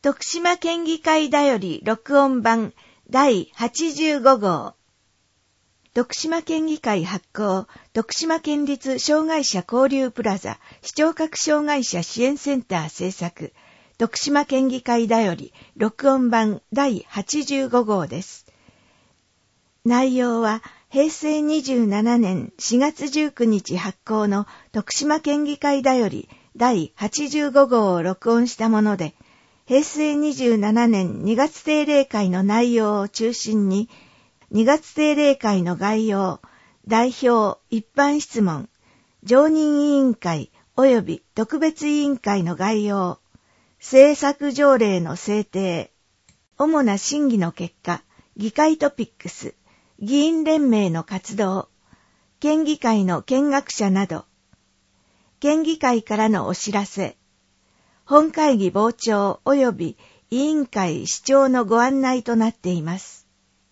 徳島県議会だより録音版第85号。徳島県議会発行、徳島県立障害者交流プラザ視聴覚障害者支援センター制作、徳島県議会だより録音版第85号です。内容は平成27年4月19日発行の徳島県議会だより第85号を録音したもので、平成27年2月定例会の内容を中心に、2月定例会の概要、代表、一般質問、常任委員会及び特別委員会の概要、政策条例の制定、主な審議の結果、議会トピックス、議員連盟の活動、県議会の見学者など、県議会からのお知らせ、本会議傍聴及び委員会視聴のご案内となっています。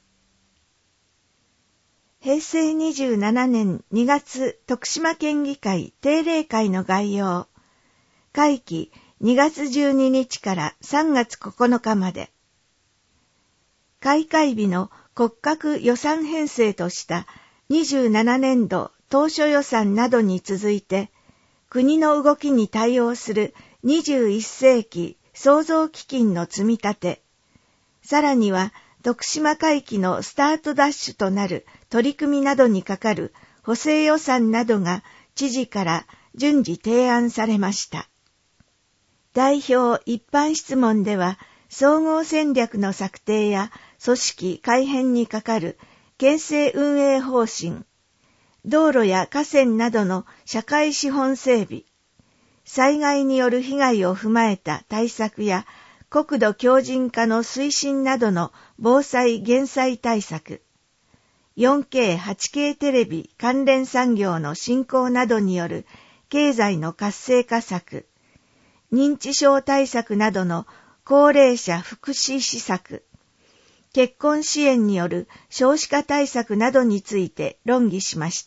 平成27年2月徳島県議会定例会の概要、会期2月12日から3月9日まで、開会日の骨格予算編成とした27年度当初予算などに続いて、国の動きに対応する21世紀創造基金の積み立て、さらには徳島会期のスタートダッシュとなる取り組みなどにかかる補正予算などが知事から順次提案されました。代表一般質問では、総合戦略の策定や組織改編にかかる県政運営方針、道路や河川などの社会資本整備、災害による被害を踏まえた対策や国土強靭化の推進などの防災減災対策、4K、8K テレビ関連産業の振興などによる経済の活性化策、認知症対策などの高齢者福祉施策、結婚支援による少子化対策などについて論議しました。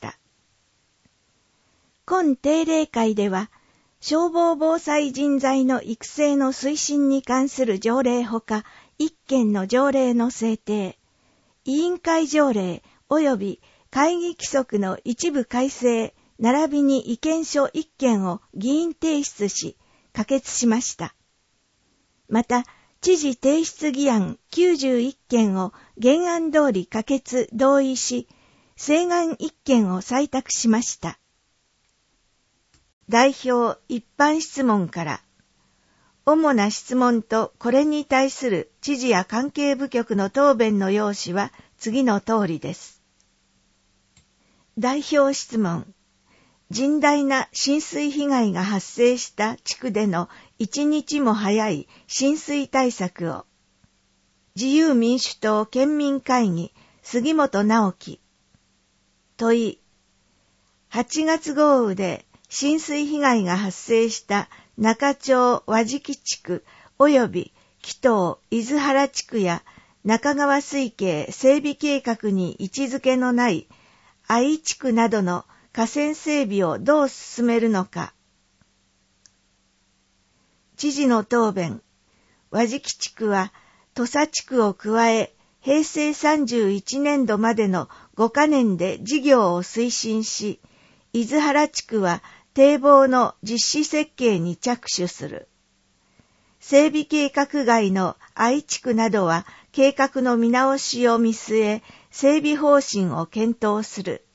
今定例会では、消防防災人材の育成の推進に関する条例ほか、1件の条例の制定、委員会条例及び会議規則の一部改正、並びに意見書1件を議員提出し、可決しました。また、知事提出議案91件を原案通り可決・同意し、請願1件を採択しました。代表一般質問から、主な質問とこれに対する知事や関係部局の答弁の要旨は次の通りです。代表質問。甚大な浸水被害が発生した地区での一日も早い浸水対策を。自由民主党県民会議杉本直樹。問い。8月豪雨で浸水被害が発生した中町和敷地区及び木東伊豆原地区や中川水系整備計画に位置づけのない愛地区などの河川整備をどう進めるのか。知事の答弁。和敷地区は土佐地区を加え、平成31年度までの5カ年で事業を推進し、伊豆原地区は堤防の実施設計に着手する。整備計画外の愛地区などは計画の見直しを見据え、整備方針を検討する。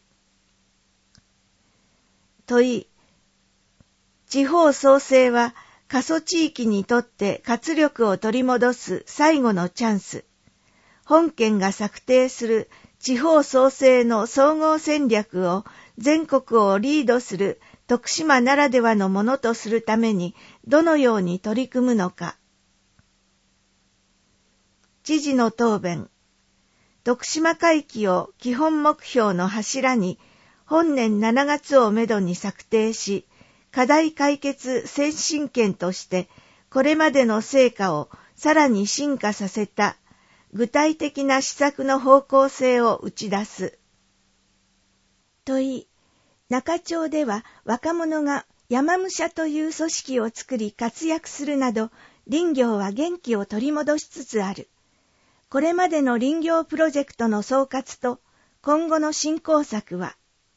問い。地方創生は過疎地域にとって活力を取り戻す最後のチャンス。本県が策定する地方創生の総合戦略を全国をリードする徳島ならではのものとするためにどのように取り組むのか。知事の答弁。徳島会期を基本目標の柱に本年7月をめどに策定し、課題解決先進権としてこれまでの成果をさらに進化させた具体的な施策の方向性を打ち出す。問い。中町では若者が山武者という組織を作り活躍するなど、 林業は元気を取り戻しつつある。これまでの林業プロジェクトの総括と今後の振興策は、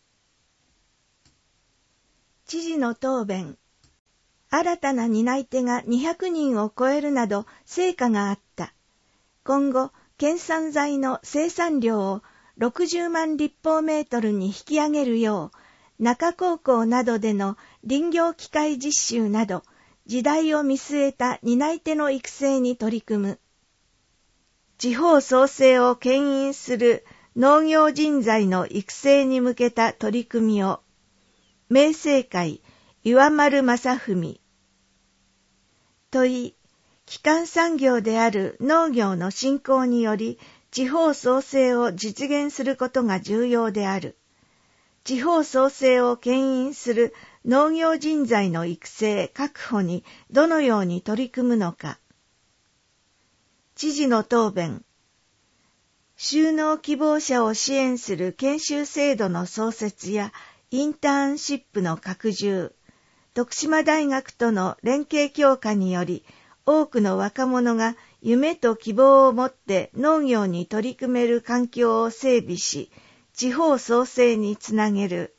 知事の答弁。新たな担い手が200人を超えるなど成果があった。今後、県産材の生産量を60万立方メートルに引き上げるよう、中高校などでの林業機械実習など、時代を見据えた担い手の育成に取り組む。地方創生を牽引する農業人材の育成に向けた取り組みを、明政会岩丸正文。問い、基幹産業である農業の振興により地方創生を実現することが重要である。地方創生を牽引する農業人材の育成・確保にどのように取り組むのか。知事の答弁。就農希望者を支援する研修制度の創設やインターンシップの拡充、徳島大学との連携強化により、多くの若者が夢と希望を持って農業に取り組める環境を整備し、地方創生につなげる。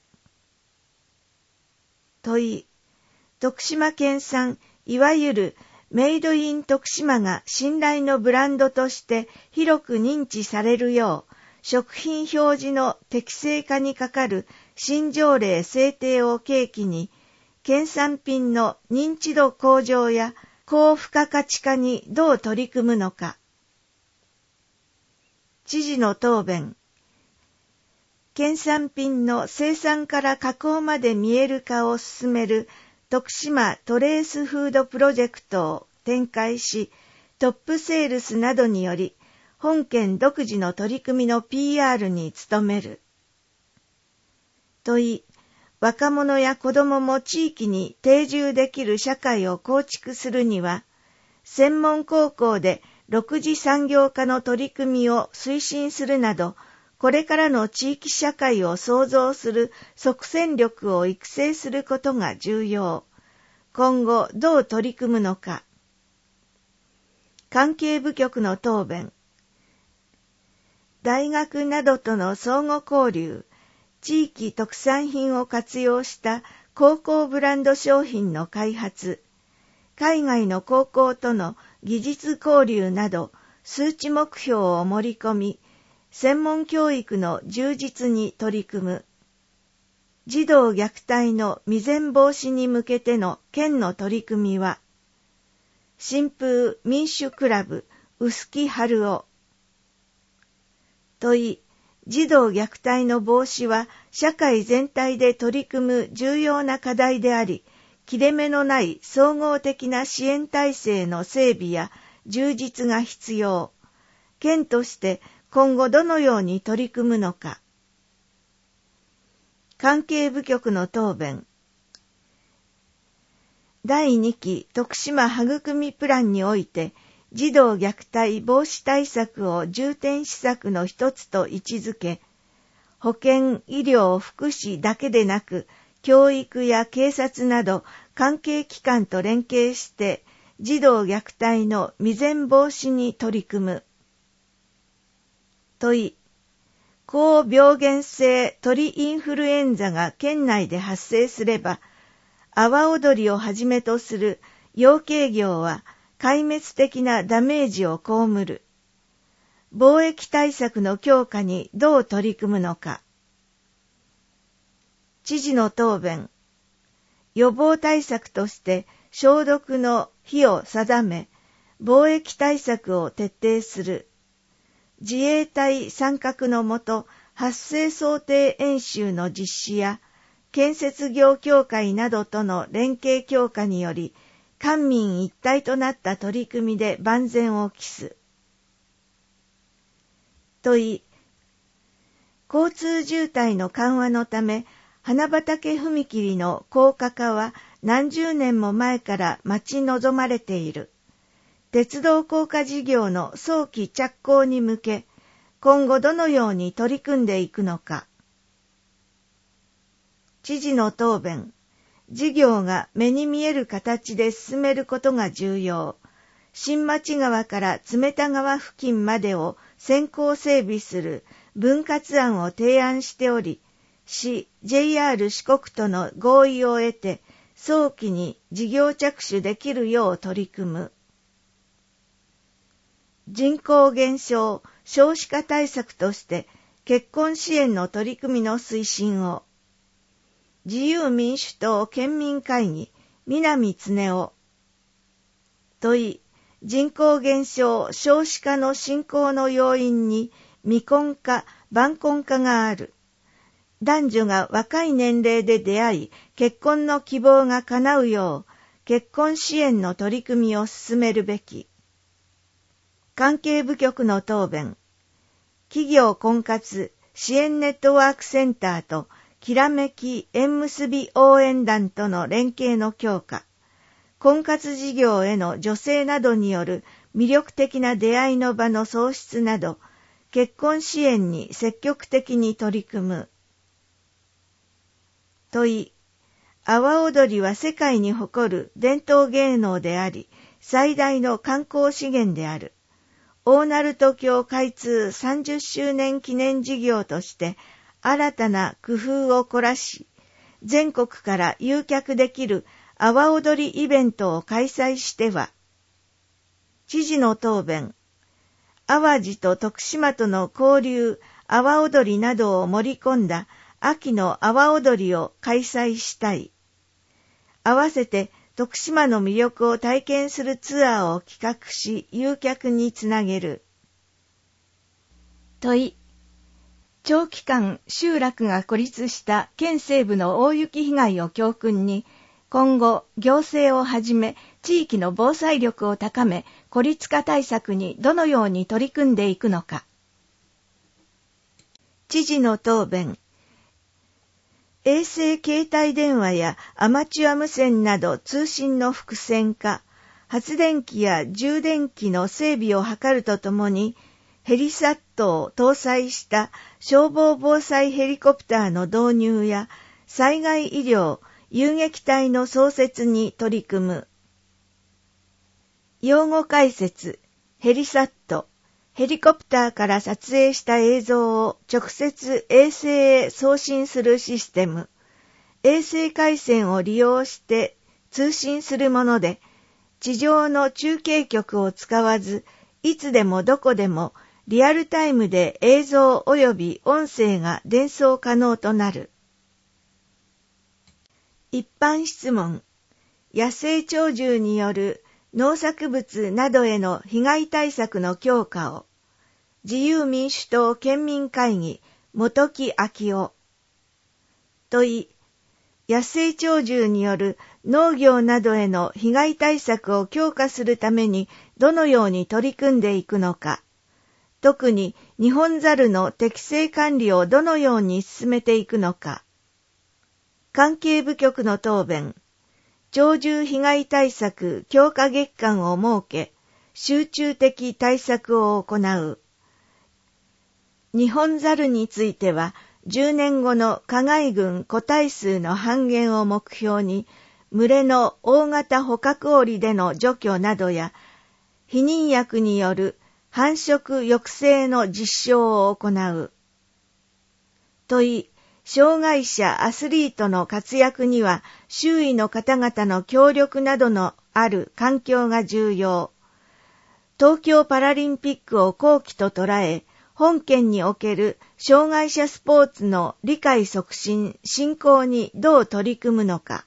問い、徳島県産、いわゆるメイドイン徳島が信頼のブランドとして広く認知されるよう、食品表示の適正化にかかる新条例制定を契機に、県産品の認知度向上や高付加価値化にどう取り組むのか。知事の答弁。県産品の生産から加工まで見える化を進める徳島トレースフードプロジェクトを展開し、トップセールスなどにより、本県独自の取り組みの PR に努める。問い、若者や子どもも地域に定住できる社会を構築するには、専門高校で6次産業化の取り組みを推進するなど、これからの地域社会を創造する即戦力を育成することが重要。今後どう取り組むのか。関係部局の答弁。大学などとの相互交流、地域特産品を活用した高校ブランド商品の開発、海外の高校との技術交流など数値目標を盛り込み、専門教育の充実に取り組む。児童虐待の未然防止に向けての県の取り組みは、新風民主クラブ臼木春夫。問い、児童虐待の防止は社会全体で取り組む重要な課題であり、切れ目のない総合的な支援体制の整備や充実が必要。県として今後どのように取り組むのか。関係部局の答弁。第2期徳島育みプランにおいて、児童虐待防止対策を重点施策の一つと位置づけ、保健、医療、福祉だけでなく、教育や警察など関係機関と連携して、児童虐待の未然防止に取り組む。問い、高病原性鳥インフルエンザが県内で発生すれば、阿波踊りをはじめとする養鶏業は、壊滅的なダメージを被る。防疫対策の強化にどう取り組むのか。知事の答弁。予防対策として消毒の日を定め、防疫対策を徹底する。自衛隊参画のもと、発生想定演習の実施や、建設業協会などとの連携強化により、官民一体となった取り組みで万全を期す。問い、交通渋滞の緩和のため、花畑踏切の高架化は何十年も前から待ち望まれている。鉄道高架事業の早期着工に向け、今後どのように取り組んでいくのか。知事の答弁。事業が目に見える形で進めることが重要。 新町川から冷田川付近までを先行整備する分割案を提案しており、市 JR 四国との合意を得て、早期に事業着手できるよう取り組む。人口減少、少子化対策として結婚支援の取り組みの推進を。自由民主党県民会議、南恒夫。問い、人口減少、少子化の進行の要因に未婚化、晩婚化がある。男女が若い年齢で出会い、結婚の希望が叶うよう、結婚支援の取り組みを進めるべき。関係部局の答弁。企業婚活支援ネットワークセンターときらめき縁結び応援団との連携の強化。婚活事業への女性などによる魅力的な出会いの場の創出など、結婚支援に積極的に取り組む。問い、阿波踊りは世界に誇る伝統芸能であり、最大の観光資源である。大鳴門橋開通30周年記念事業として、新たな工夫を凝らし、全国から誘客できる阿波踊りイベントを開催しては、知事の答弁、淡路と徳島との交流、阿波踊りなどを盛り込んだ秋の阿波踊りを開催したい。合わせて徳島の魅力を体験するツアーを企画し、誘客につなげる。問い、長期間集落が孤立した県西部の大雪被害を教訓に、今後行政をはじめ地域の防災力を高め、孤立化対策にどのように取り組んでいくのか。知事の答弁。衛星携帯電話やアマチュア無線など通信の複線化、発電機や充電器の整備を図るとともに、ヘリサットを搭載した消防防災ヘリコプターの導入や災害医療、遊撃隊の創設に取り組む。用語解説、ヘリサット、ヘリコプターから撮影した映像を直接衛星へ送信するシステム。衛星回線を利用して通信するもので、地上の中継局を使わず、いつでもどこでもリアルタイムで映像及び音声が伝送可能となる。一般質問。野生鳥獣による農作物などへの被害対策の強化を。自由民主党県民会議、本木昭夫。問い、野生鳥獣による農業などへの被害対策を強化するためにどのように取り組んでいくのか。特にニホンザルの適正管理をどのように進めていくのか。関係部局の答弁。鳥獣被害対策強化月間を設け、集中的対策を行う。ニホンザルについては、10年後の加害群個体数の半減を目標に、群れの大型捕獲檻での除去などや、避妊薬による繁殖抑制の実証を行う。問い、障害者アスリートの活躍には周囲の方々の協力などのある環境が重要。東京パラリンピックを好機と捉え、本県における障害者スポーツの理解促進・振興にどう取り組むのか。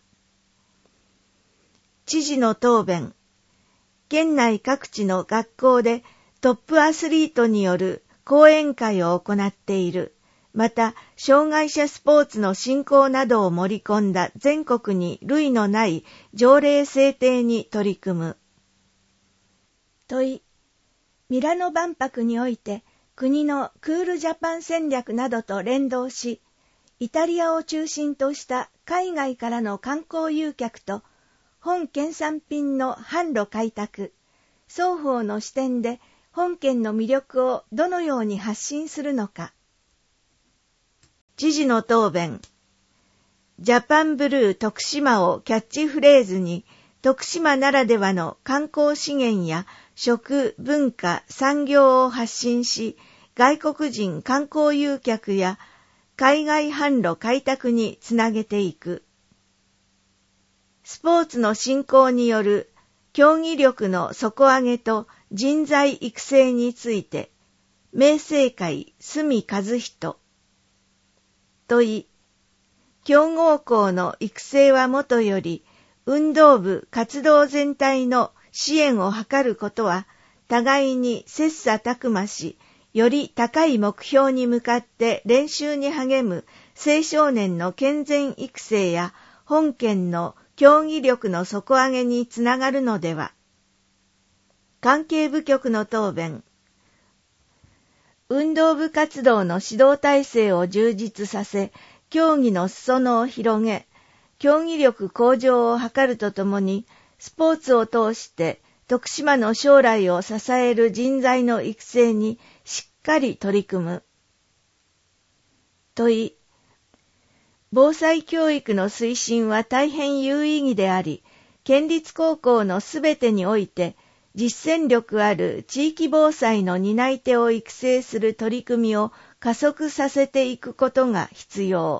知事の答弁。県内各地の学校でトップアスリートによる講演会を行っている。また、障害者スポーツの振興などを盛り込んだ全国に類のない条例制定に取り組む。問い、ミラノ万博において国のクールジャパン戦略などと連動し、イタリアを中心とした海外からの観光誘客と本県産品の販路開拓、双方の視点で本県の魅力をどのように発信するのか。知事の答弁。ジャパンブルー徳島をキャッチフレーズに徳島ならではの観光資源や食、文化、産業を発信し、外国人観光誘客や海外販路開拓につなげていく。スポーツの振興による競技力の底上げと人材育成について、明政会角和人。問い、強豪校の育成はもとより、運動部活動全体の支援を図ることは、互いに切磋琢磨し、より高い目標に向かって練習に励む青少年の健全育成や本県の競技力の底上げにつながるのでは。関係部局の答弁。運動部活動の指導体制を充実させ、競技の裾野を広げ、競技力向上を図るとともに、スポーツを通して徳島の将来を支える人材の育成にしっかり取り組む。問い、防災教育の推進は大変有意義であり、県立高校のすべてにおいて、実践力ある地域防災の担い手を育成する取り組みを加速させていくことが必要。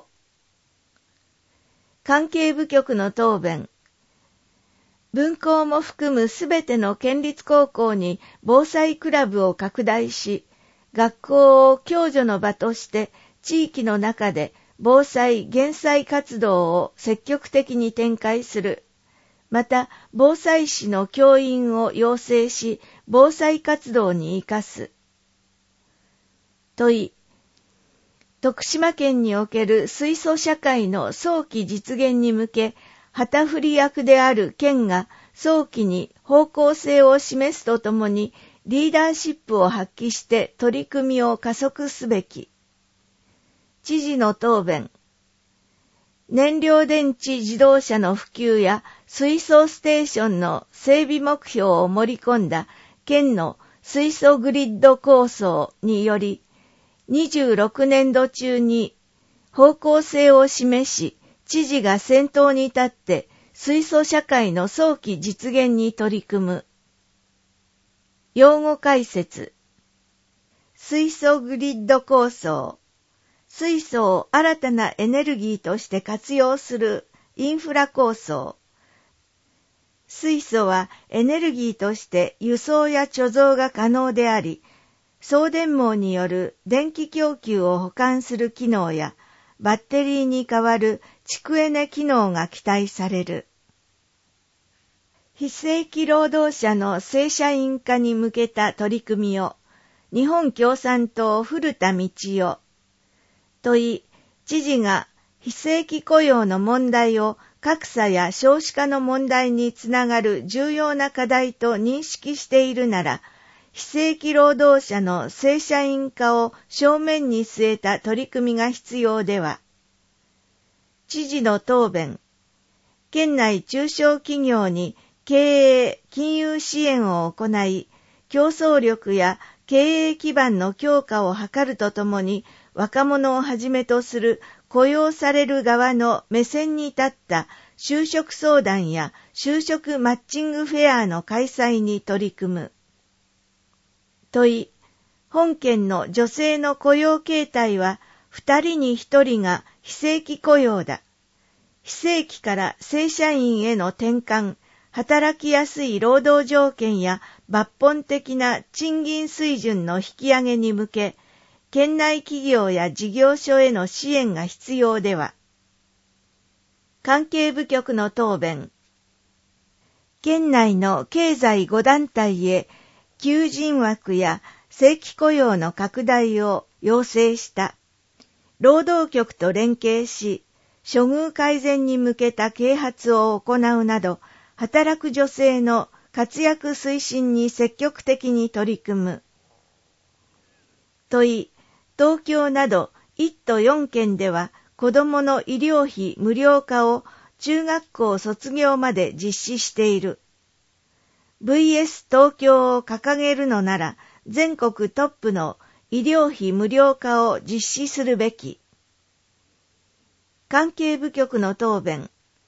関係部局の答弁。分校も含むすべての県立高校に防災クラブを拡大し、学校を共助の場として地域の中で防災・減災活動を積極的に展開する。また、防災士の教員を養成し、防災活動に生かす。問い、徳島県における水素社会の早期実現に向け、旗振り役である県が早期に方向性を示すとともに、リーダーシップを発揮して取り組みを加速すべき。知事の答弁。燃料電池自動車の普及や水素ステーションの整備目標を盛り込んだ県の水素グリッド構想により、26年度中に方向性を示し、知事が先頭に立って水素社会の早期実現に取り組む。用語解説。水素グリッド構想。水素を新たなエネルギーとして活用するインフラ構想。水素はエネルギーとして輸送や貯蔵が可能であり、送電網による電気供給を補完する機能や、バッテリーに代わる蓄エネ機能が期待される。非正規労働者の正社員化に向けた取り組みを、日本共産党古田道夫。問い、知事が非正規雇用の問題を格差や少子化の問題につながる重要な課題と認識しているなら、非正規労働者の正社員化を正面に据えた取り組みが必要では。知事の答弁。県内中小企業に経営・金融支援を行い、競争力や経営基盤の強化を図るとともに、若者をはじめとする雇用される側の目線に立った就職相談や就職マッチングフェアの開催に取り組む。問い、本県の女性の雇用形態は2人に1人が非正規雇用だ。非正規から正社員への転換、働きやすい労働条件や抜本的な賃金水準の引き上げに向け、県内企業や事業所への支援が必要では。関係部局の答弁。県内の経済5団体へ求人枠や正規雇用の拡大を要請した。労働局と連携し、処遇改善に向けた啓発を行うなど、働く女性の活躍推進に積極的に取り組む。問い、東京など1都4県では子どもの医療費無料化を中学校卒業まで実施している。VS 東京を掲げるのなら全国トップの医療費無料化を実施するべき。関係部局の答弁。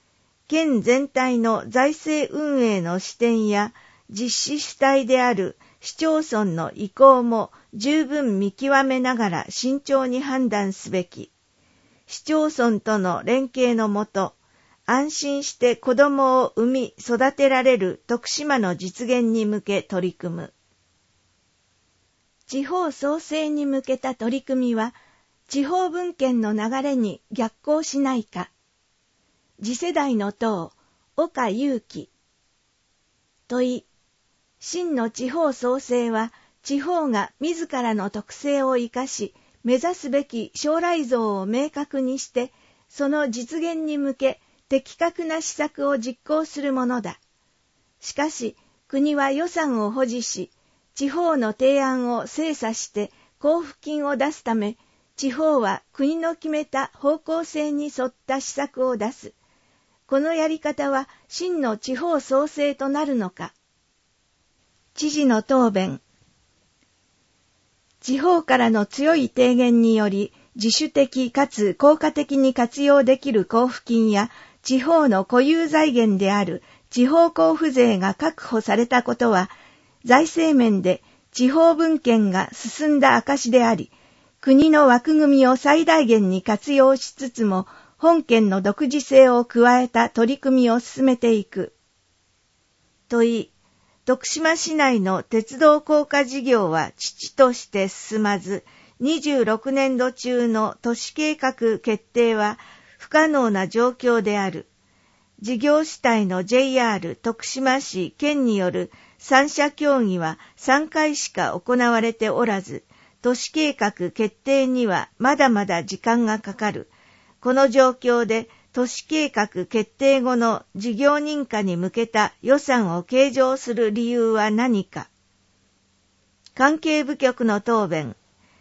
県全体の財政運営の視点や実施主体である市町村の意向も十分見極めながら慎重に判断すべき。市町村との連携のもと、安心して子どもを産み育てられる徳島の実現に向け取り組む。地方創生に向けた取り組みは、地方分権の流れに逆行しないか。次世代の党、岡祐樹。問い、真の地方創生は、地方が自らの特性を生かし、目指すべき将来像を明確にして、その実現に向け、的確な施策を実行するものだ。しかし、国は予算を保持し、地方の提案を精査して交付金を出すため、地方は国の決めた方向性に沿った施策を出す。このやり方は真の地方創生となるのか。知事の答弁。地方からの強い提言により、自主的かつ効果的に活用できる交付金や、地方の固有財源である地方交付税が確保されたことは、財政面で地方分権が進んだ証であり、国の枠組みを最大限に活用しつつも、本県の独自性を加えた取り組みを進めていく。問い、徳島市内の鉄道高架事業は遅々として進まず、26年度中の都市計画決定は不可能な状況である。事業主体の JR 徳島市県による三者協議は3回しか行われておらず、都市計画決定にはまだまだ時間がかかる。この状況で都市計画決定後の事業認可に向けた予算を計上する理由は何か。関係部局の答弁。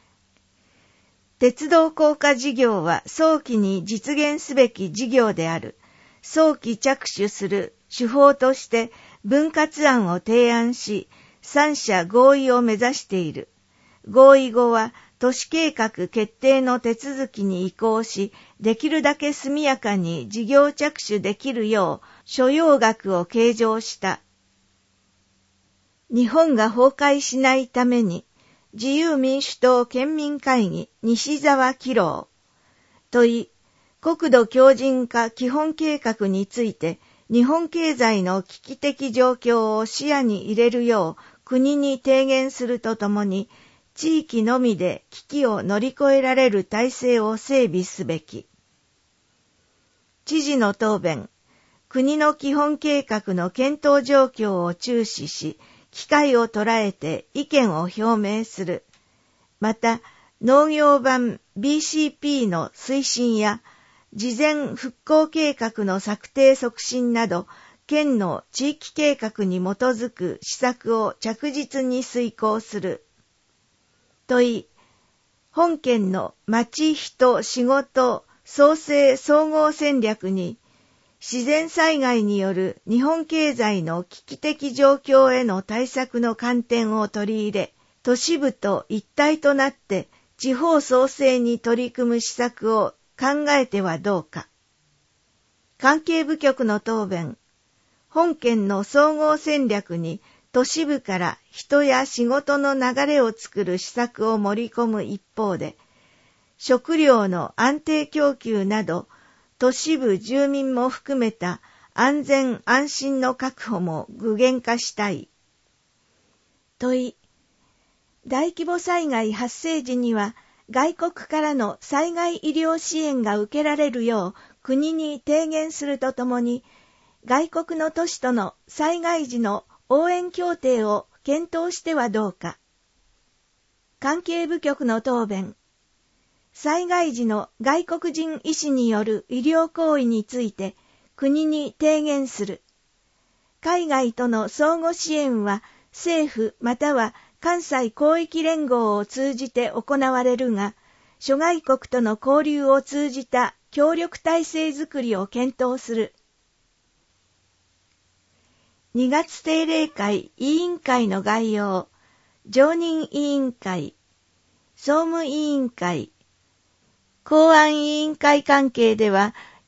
鉄道高架事業は早期に実現すべき事業である。早期着手する手法として分割案を提案し、三者合意を目指している。合意後は都市計画決定の手続きに移行し、できるだけ速やかに事業着手できるよう所要額を計上した。日本が崩壊しないために、自由民主党県民会議西澤紀郎。問い、国土強靭化基本計画について、日本経済の危機的状況を視野に入れるよう国に提言するとともに、地域のみで危機を乗り越えられる体制を整備すべき。知事の答弁。国の基本計画の検討状況を注視し、機会を捉えて意見を表明する。また、農業版 BCP の推進や、事前復興計画の策定促進など、県の地域計画に基づく施策を着実に遂行する。問い、本県の町人仕事創生総合戦略に、自然災害による日本経済の危機的状況への対策の観点を取り入れ、都市部と一体となって地方創生に取り組む施策を考えてはどうか。関係部局の答弁。本県の総合戦略に都市部から人や仕事の流れを作る施策を盛り込む一方で、食料の安定供給など、都市部住民も含めた安全安心の確保も具現化したい。問い、大規模災害発生時には外国からの災害医療支援が受けられるよう国に提言するとともに、外国の都市との災害時の応援協定を検討してはどうか。関係部局の答弁。災害時の外国人医師による医療行為について国に提言する。海外との相互支援は政府または関西広域連合を通じて行われるが、諸外国との交流を通じた協力体制づくりを検討する。2月定例会委員会の概要、常任委員会、総務委員会、公安委員会関係では、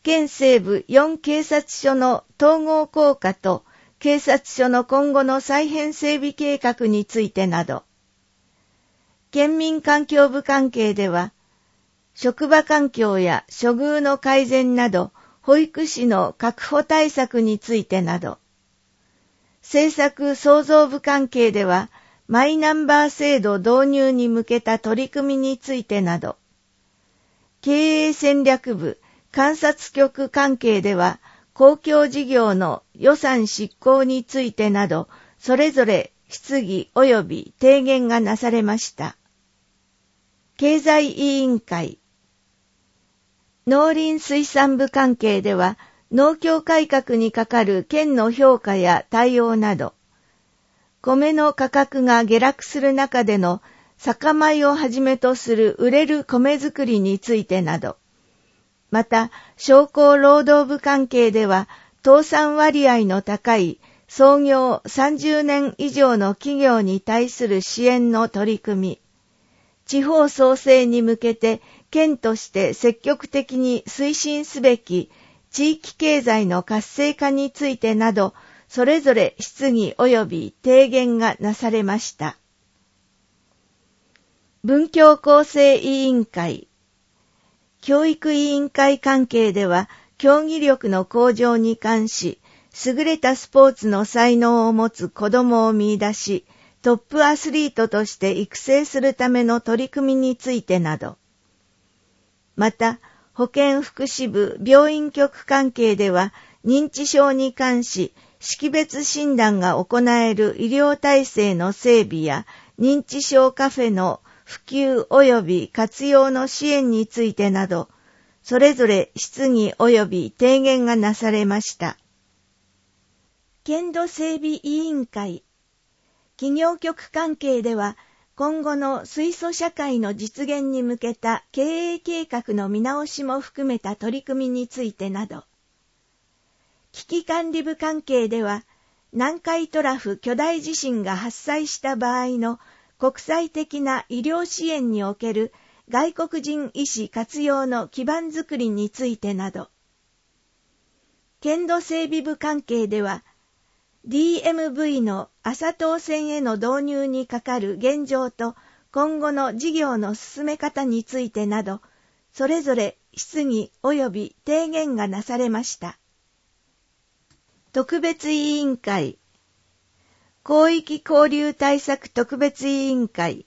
県西部4警察署の統合強化と警察署の今後の再編整備計画についてなど、県民環境部関係では、職場環境や処遇の改善など、保育士の確保対策についてなど、政策創造部関係では、マイナンバー制度導入に向けた取り組みについてなど、経営戦略部、監察局関係では、公共事業の予算執行についてなど、それぞれ質疑及び提言がなされました。経済委員会、農林水産部関係では、農協改革にかかる県の評価や対応など、米の価格が下落する中での酒米をはじめとする売れる米作りについてなど、また、商工労働部関係では、倒産割合の高い創業30年以上の企業に対する支援の取り組み、地方創生に向けて県として積極的に推進すべき地域経済の活性化についてなど、それぞれ質疑及び提言がなされました。文教構成委員会、教育委員会関係では、競技力の向上に関し、優れたスポーツの才能を持つ子どもを見出し、トップアスリートとして育成するための取り組みについてなど、また、保健福祉部病院局関係では、認知症に関し、識別診断が行える医療体制の整備や、認知症カフェの普及及び活用の支援についてなど、それぞれ質疑及び提言がなされました。県土整備委員会、企業局関係では、今後の水素社会の実現に向けた経営計画の見直しも含めた取り組みについてなど、危機管理部関係では、南海トラフ巨大地震が発災した場合の国際的な医療支援における外国人医師活用の基盤づくりについてなど、県土整備部関係では、DMV の朝東線への導入にかかる現状と今後の事業の進め方についてなど、それぞれ質疑及び提言がなされました。特別委員会、広域交流対策特別委員会、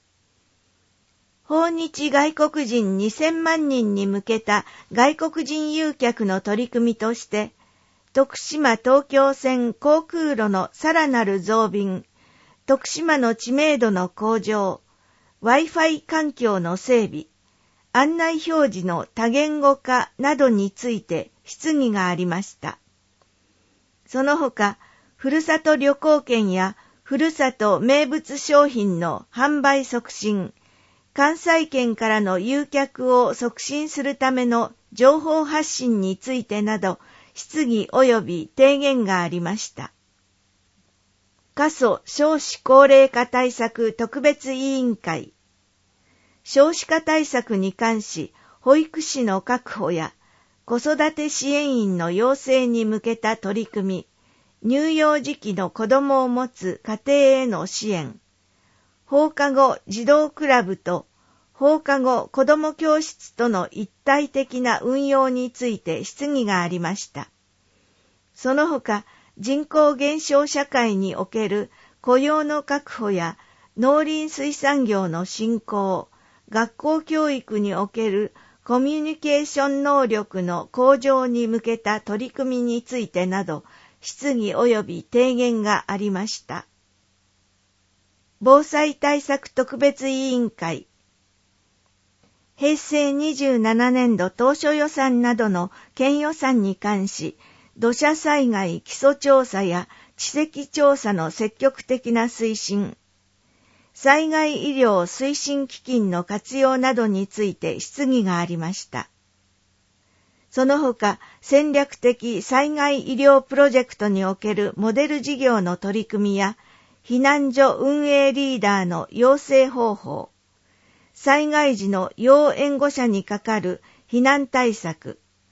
訪日外国人2000万人に向けた外国人誘客の取り組みとして、徳島東京線航空路のさらなる増便、徳島の知名度の向上、Wi-Fi 環境の整備、案内表示の多言語化などについて質疑がありました。その他、ふるさと旅行券やふるさと名物商品の販売促進、関西圏からの誘客を促進するための情報発信についてなど、質疑及び提言がありました。過疎少子高齢化対策特別委員会、少子化対策に関し、保育士の確保や子育て支援員の養成に向けた取り組み、乳幼児期の子どもを持つ家庭への支援、放課後児童クラブと放課後子ども教室との一体的な運用について質疑がありました。その他、人口減少社会における雇用の確保や農林水産業の振興、学校教育におけるコミュニケーション能力の向上に向けた取り組みについてなど、質疑及び提言がありました。防災対策特別委員会、平成27年度当初予算などの県予算に関し、土砂災害基礎調査や地籍調査の積極的な推進、災害医療推進基金の活用などについて質疑がありました。その他、戦略的災害医療プロジェクトにおけるモデル事業の取り組みや、避難所運営リーダーの養成方法、災害時の要援護者にかかる避難対策、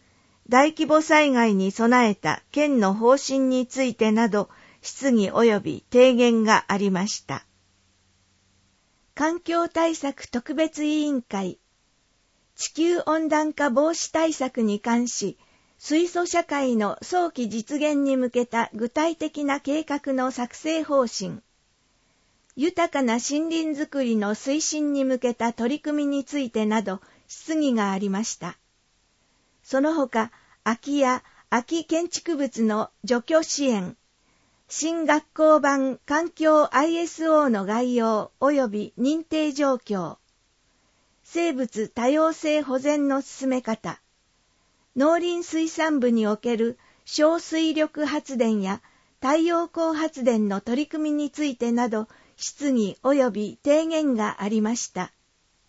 大規模災害に備えた県の方針についてなど、質疑及び提言がありました。環境対策特別委員会、地球温暖化防止対策に関し、水素社会の早期実現に向けた具体的な計画の作成方針、豊かな森林づくりの推進に向けた取り組みについてなど質疑がありました。その他、空き家、空き建築物の除去支援、新学校版環境 ISO の概要及び認定状況、生物多様性保全の進め方、農林水産部における小水力発電や太陽光発電の取り組みについてなど質疑及び提言がありました。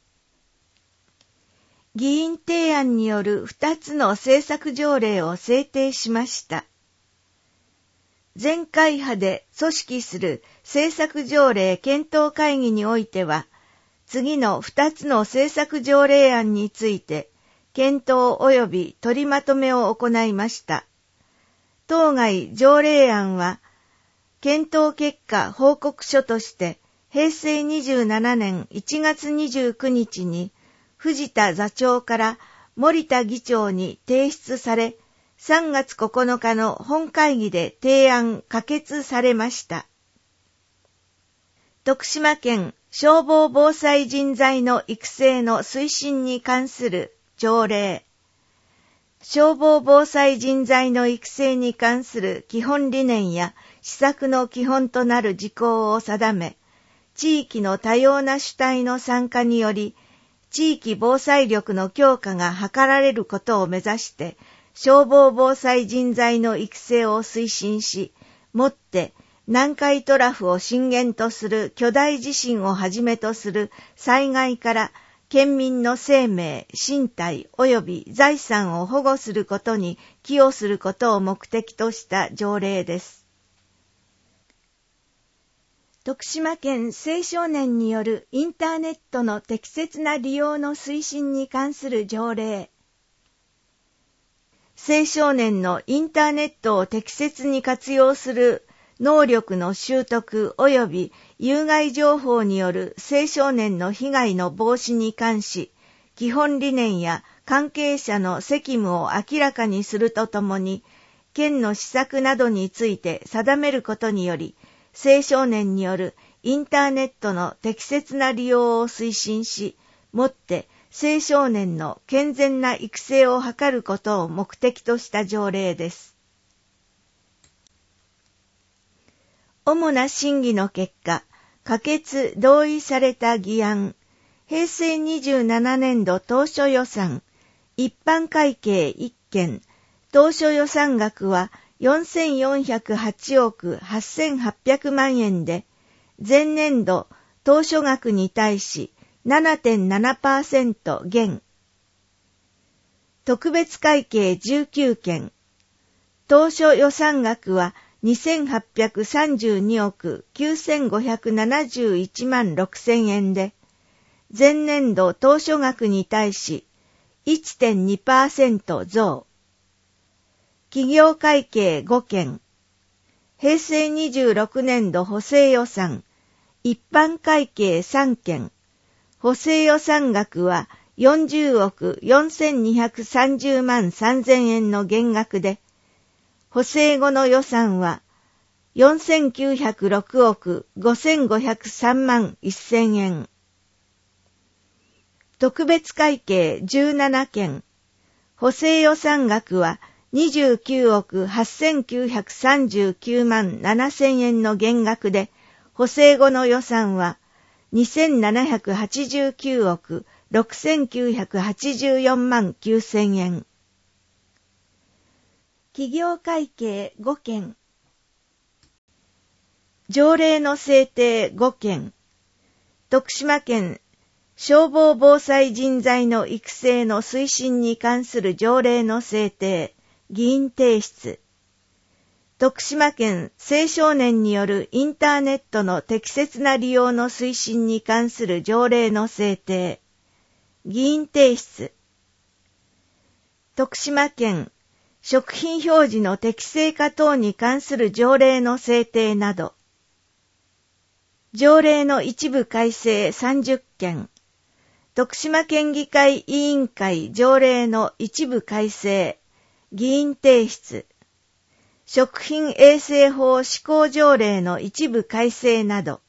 議員提案による2つの政策条例を制定しました。全会派で組織する政策条例検討会議においては、次の2つの政策条例案について、検討及び取りまとめを行いました。当該条例案は、検討結果報告書として、平成27年1月29日に、藤田座長から森田議長に提出され、3月9日の本会議で提案可決されました。徳島県消防防災人材の育成の推進に関する条例、消防防災人材の育成に関する基本理念や施策の基本となる事項を定め、地域の多様な主体の参加により、地域防災力の強化が図られることを目指して、消防防災人材の育成を推進し、もって南海トラフを震源とする巨大地震をはじめとする災害から県民の生命、身体及び財産を保護することに寄与することを目的とした条例です。徳島県青少年によるインターネットの適切な利用の推進に関する条例。青少年のインターネットを適切に活用する能力の習得及び有害情報による青少年の被害の防止に関し、基本理念や関係者の責務を明らかにするとともに、県の施策などについて定めることにより、青少年によるインターネットの適切な利用を推進し、もって青少年の健全な育成を図ることを目的とした条例です。主な審議の結果、可決・同意された議案、平成27年度当初予算、一般会計1件、当初予算額は4408億8800万円で、前年度当初額に対し 7.7% 減。特別会計19件、当初予算額は2832億9571万6000円で、前年度当初額に対し 1.2% 増。企業会計5件、平成26年度補正予算、一般会計3件、補正予算額は40億4230万3000円の減額で、補正後の予算は4906億5503万1000円。特別会計17件、補正予算額は29億8939万7000円の減額で、補正後の予算は2789億6984万9000円。企業会計5件、条例の制定5件、徳島県消防防災人材の育成の推進に関する条例の制定、議員提出、徳島県青少年によるインターネットの適切な利用の推進に関する条例の制定、議員提出、徳島県食品表示の適正化等に関する条例の制定など、条例の一部改正30件、徳島県議会委員会条例の一部改正、議員提出、食品衛生法施行条例の一部改正など、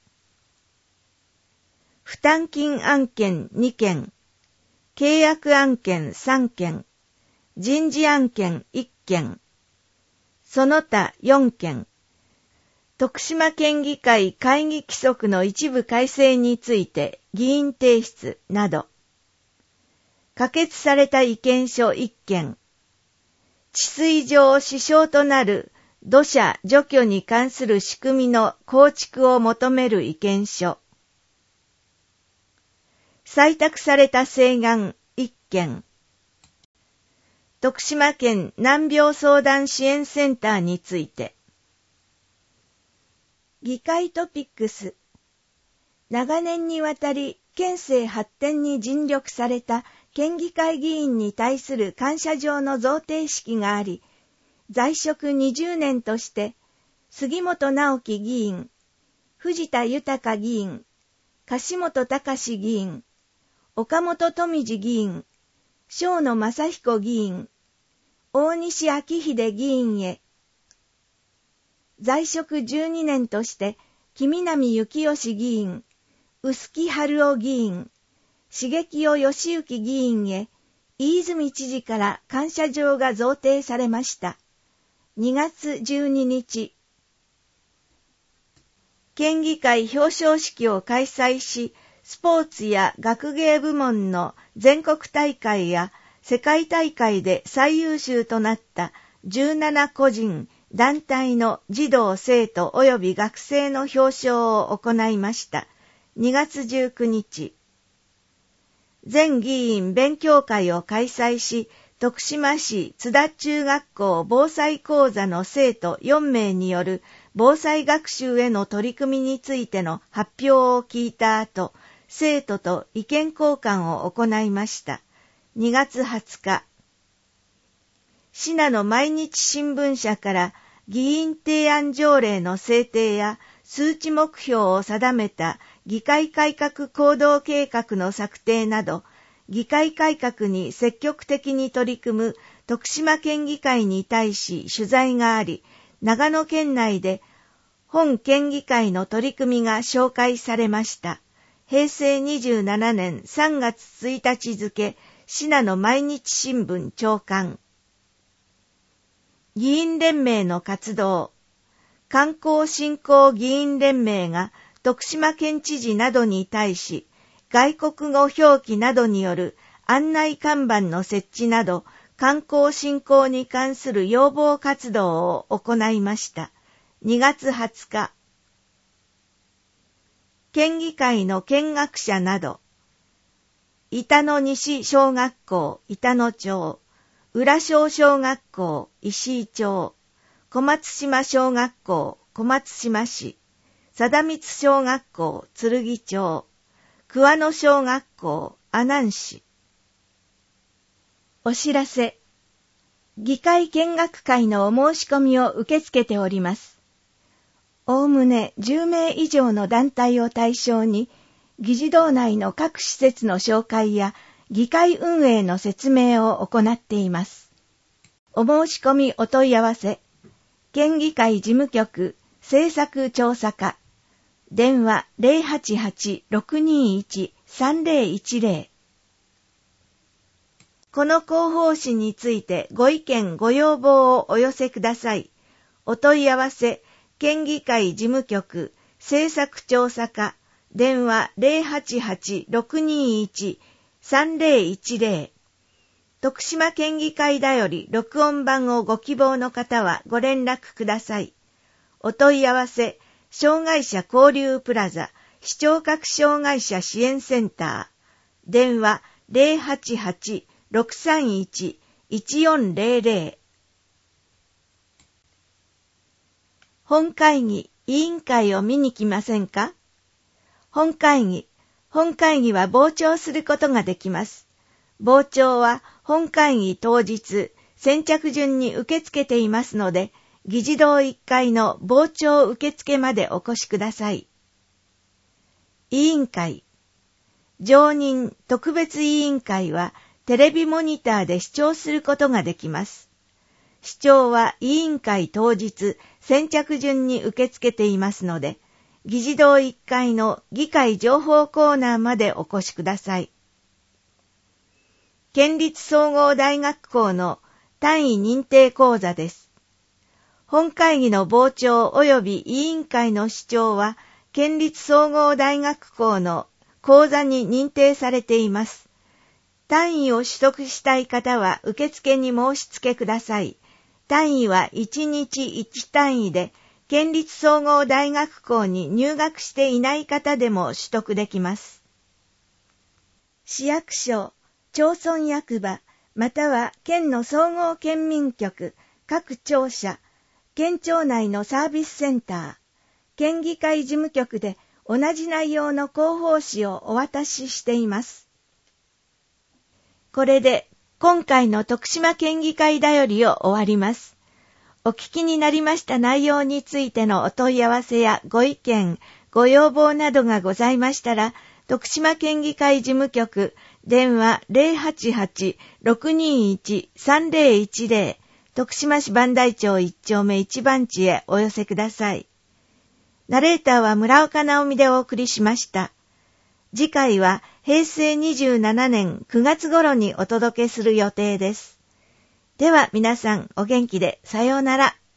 負担金案件2件、契約案件3件、人事案件1件、その他4件、徳島県議会会議規則の一部改正について議員提出など、可決された意見書1件、治水上支障となる土砂除去に関する仕組みの構築を求める意見書、採択された請願1件、徳島県難病相談支援センターについて、議会トピックス。長年にわたり県政発展に尽力された県議会議員に対する感謝状の贈呈式があり、在職20年として杉本直樹議員、藤田豊議員、樫本隆議員、岡本富次議員、庄野正彦議員、大西昭秀議員へ、在職12年として、木南幸義議員、臼木春夫議員、重清義行議員へ、飯泉知事から感謝状が贈呈されました。2月12日。県議会表彰式を開催し、スポーツや学芸部門の全国大会や世界大会で最優秀となった17個人、団体の児童生徒及び学生の表彰を行いました。2月19日。全議員勉強会を開催し、徳島市津田中学校防災講座の生徒4名による防災学習への取り組みについての発表を聞いた後、生徒と意見交換を行いました。2月20日。信濃毎日新聞社から議員提案条例の制定や数値目標を定めた議会改革行動計画の策定など、議会改革に積極的に取り組む徳島県議会に対し取材があり、長野県内で本県議会の取り組みが紹介されました。平成27年3月1日付、信濃毎日新聞朝刊。議員連盟の活動。観光振興議員連盟が徳島県知事などに対し、外国語表記などによる案内看板の設置など、観光振興に関する要望活動を行いました。2月20日。県議会の見学者など、板野西小学校板野町、浦小小学校石井町、小松島小学校小松島市、貞光小学校剣町、桑野小学校阿南市。お知らせ。議会見学会のお申し込みを受け付けております。おおむね10名以上の団体を対象に、議事堂内の各施設の紹介や議会運営の説明を行っています。お申し込みお問い合わせ、県議会事務局政策調査課、電話 088-621-3010。この広報誌についてご意見ご要望をお寄せください。お問い合わせ、県議会事務局政策調査課、電話 088-621-3010。徳島県議会だより録音版をご希望の方はご連絡ください。お問い合わせ、障害者交流プラザ視聴覚障害者支援センター、電話 088-631-1400。本会議、委員会を見に来ませんか？本会議は傍聴することができます。傍聴は本会議当日、 先着順に受け付けていますので、議事堂1階の傍聴受付までお越しください。委員会。常任特別委員会はテレビモニターで視聴することができます。視聴は委員会当日先着順に受け付けていますので、議事堂1階の議会情報コーナーまでお越しください。県立総合大学校の単位認定講座です。本会議の傍聴及び委員会の視聴は、県立総合大学校の講座に認定されています。単位を取得したい方は受付に申し付けください。単位は1日1単位で、県立総合大学校に入学していない方でも取得できます。市役所、町村役場、または県の総合県民局、各庁舎、県庁内のサービスセンター、県議会事務局で同じ内容の広報誌をお渡ししています。これで今回の徳島県議会だよりを終わります。お聞きになりました内容についてのお問い合わせやご意見、ご要望などがございましたら、徳島県議会事務局、電話 088-621-3010、徳島市磐梯町1丁目1番地へお寄せください。ナレーターは村岡直美でお送りしました。次回は平成27年9月頃にお届けする予定です。では皆さんお元気でさようなら。